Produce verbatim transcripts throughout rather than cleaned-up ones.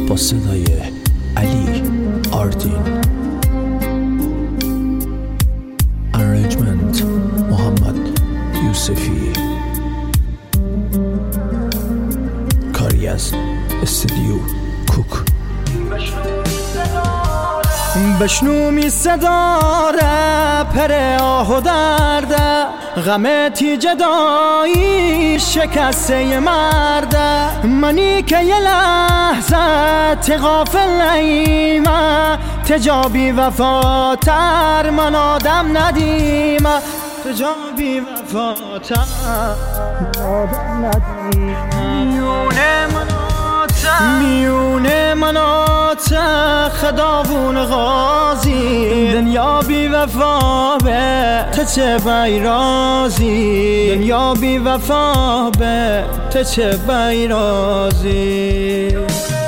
با صدای علی آردین، ارنجمنت محمد یوسفی، کاری از استودیو کوک. بشنو می صدا رپر آه و درده، غم تی جدایی شکسته مرده. منی که یه لحظه تی غافل نیمه، تجابی وفاتر من آدم ندیمه. تجابی وفاتر من آدم ندیمه. میونه مناته میونه مناته خداوون غازی، دنیا بی وفا به ته چه بیرازی. دنیا بی وفا به ته چه بیرازی.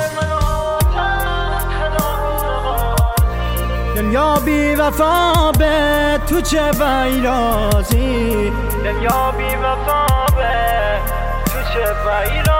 دنیا بی وفا به تو چه بیرازی. دنیا بی وفا به تو چه بیرازی.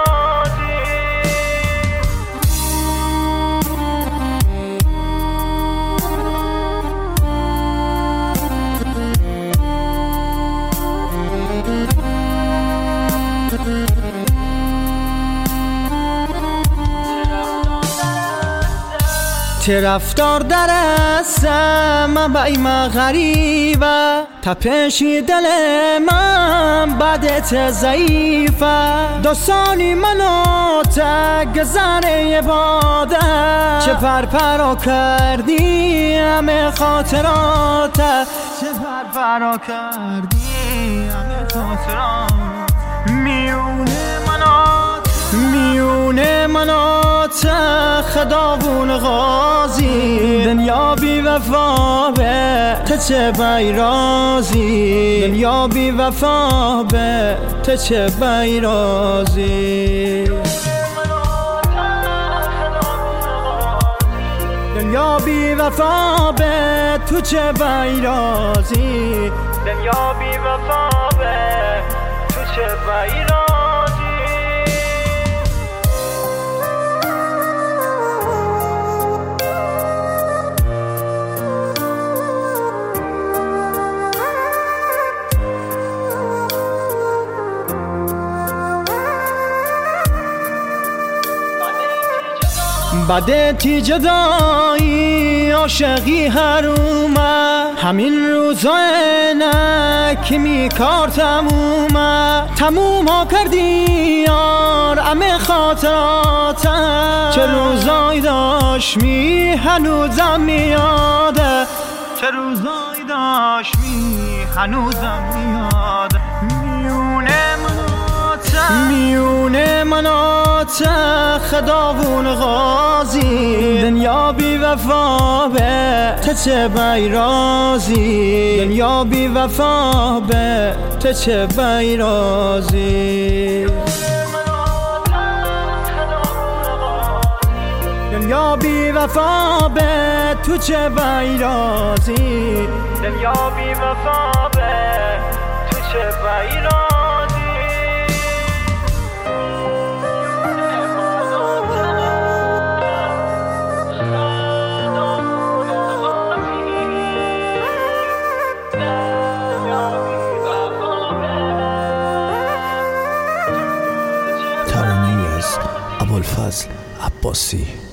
چه رفتار درسته من بای من غریبه، تپشی دل من بعدت ضعیفه. داستانی منو تگذره باده، چه پرپرا کردی همه خاطراته. چه پرپرا کردی همه خاطرات. میونه منات میونه منات خداوون غازی، دنیا بی وفا به ته چه بیرازی. دنیا بی وفا به ته چه بیرازی. دنیا بی وفا به تو چه بیرازی. دنیا بی وفا به تو چه بیرازی. بعد تی جدایی عاشقی حرومه، همین روزا نه که می کار تمومه. تموم ها کردی یار همه خاطراته، چه روزایی داشت می هنوزم میاده. چه روزایی داشت می هنوزم میاده. میونه مناته میونه مناته خداوون غازی، دنیا بی وفا به ته چه بیرازی. دنیا بی وفا به ته چه بیرازی. دنیا بی وفا به تو چه بیرازی. دنیا بی وفا به تو چه بیرازی. ترانه‌ای از ابوالفضل عباسی.